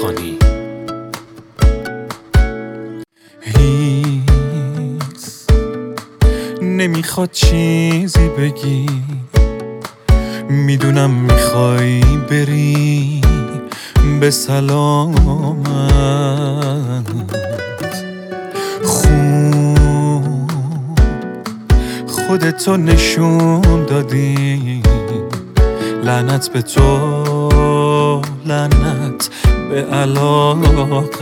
خانی. هیچ نمیخواد چیزی بگی، میدونم میخوای بری به سلامت. خوب خودتو نشون دادی، لعنت به تو، لعنت به علاقت.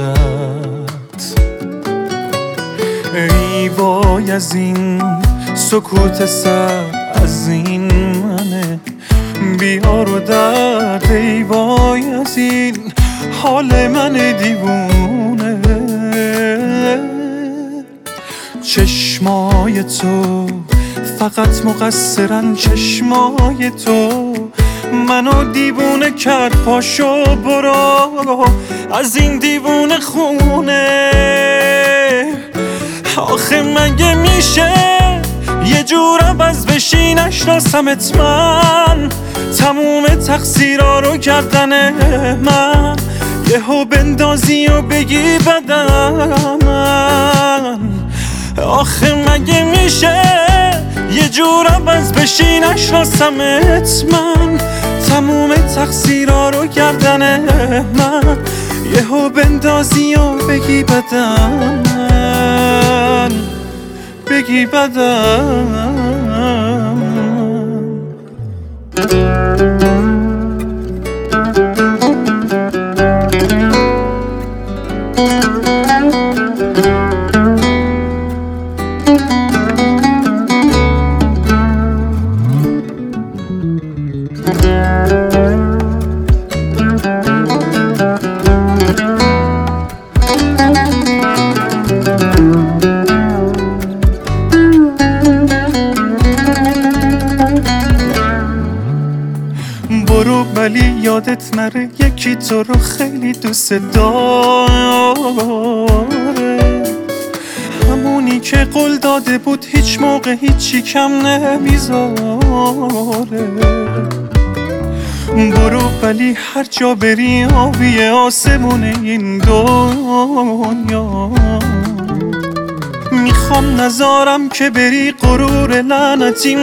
ای وای از این سکوت سر، از این منه بیار و درد. ای وای از این حال من دیوونه. چشمای تو فقط مقصرن، چشمای تو منو دیوونه کرد. پاشو برو از این دیوونه خونه. آخه مگه میشه یه جور عوض بشی نشناسمت من؟ تموم تقصیرها رو گردن من، یهو بندازی و بگی بدم من. آخه مگه میشه یه جور عوض بشی نشناسمت من؟ تموم تقصیرها رو گردن من، یهو بندازی و بگی بدم من، بگی بدم. برو ولی یادت نره یکی تو رو خیلی دوست داره، همونی که قول داده بود هیچ موقع هیچی کم نمیذاره. برو ولی هر جا بری آبی آسمون این دنیا. میخوام نذارم که بری غرور لعنتیم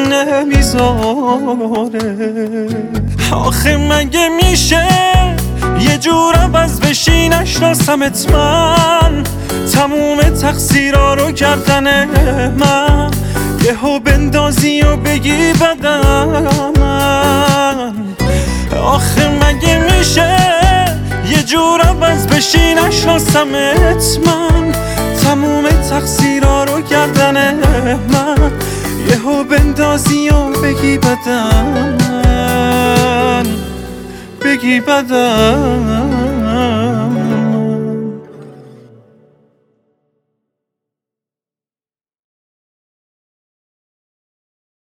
نمیذاره. آخه مگه میشه یه جور عوض بشی نشناسمت من؟ تموم تقصیرها رو گردن من، یهو بندازی و بگی بدم من. آخه مگه میشه یه جور عوض بشی نشناسمت من؟ تموم تقصیرها رو گردن من، یهو بندازی و بگی بدم من، بگی بدم.